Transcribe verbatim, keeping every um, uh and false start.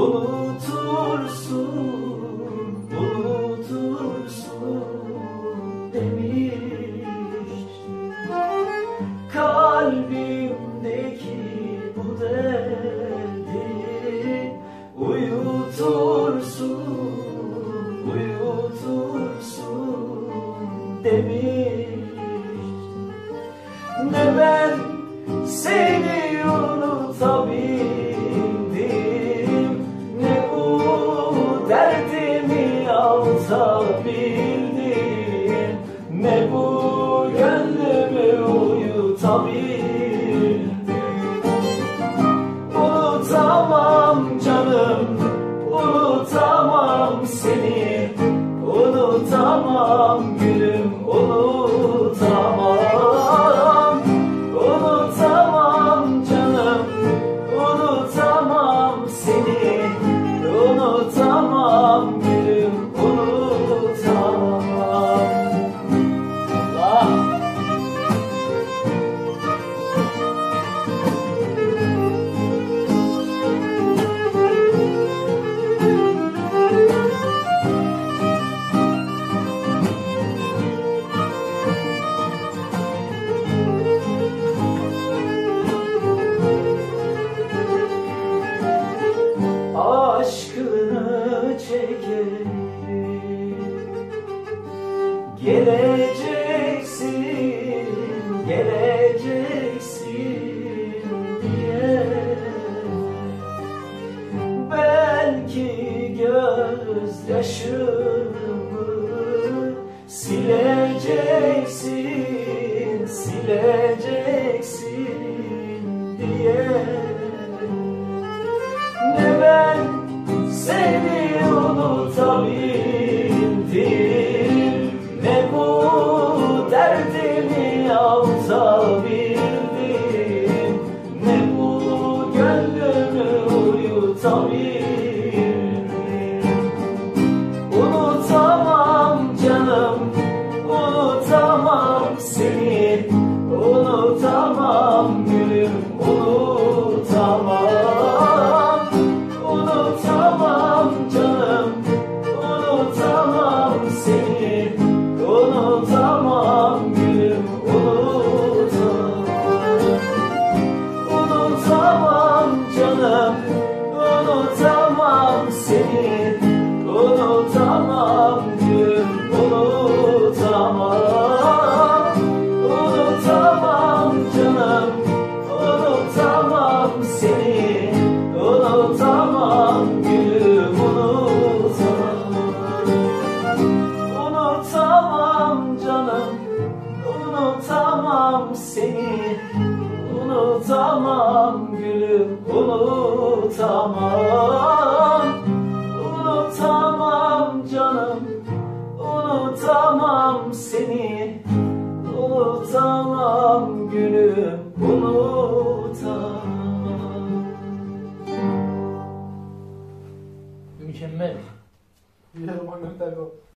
unutursun, unutursun demiştim. Kalbimdeki bu derdi uyutursun, uyutursun demiştim. Ne ben seni unutabildim, ne bu derdimi avutabildim, ne bu gönlümü uyutabildim. Unutamam canım, unutamam seni, unutamam gülüm, unutamam. Unutamam canım, unutamam seni, unutamam gülüm, unutamam. Allah! Aşkını çekerim, geleceksin, geleceksin diye. Belki gözyaşımı sileceksin, sileceksin diye. Ne ben seni unutabildim, ne bu derdimi avutabildim, ne bu gönlümü uyutabildim. Unutamam canım, unutamam seni, unutamam gülüm, unutamam. Unutamam canım, unutamam seni, unutamam gülüm, unutamam. Unutamam canım, unutamam seni, unutamam gülüm, unutamam. Unutamam canım, unutamam seni, unutamam gülüm, unutamam. Unutamam canım, unutamam seni, unutamam gülüm, unutamam. Unutamam canım, unutamam seni, unutamam gülüm, unutamam. Mükemmel. Bir roman gönderdi o.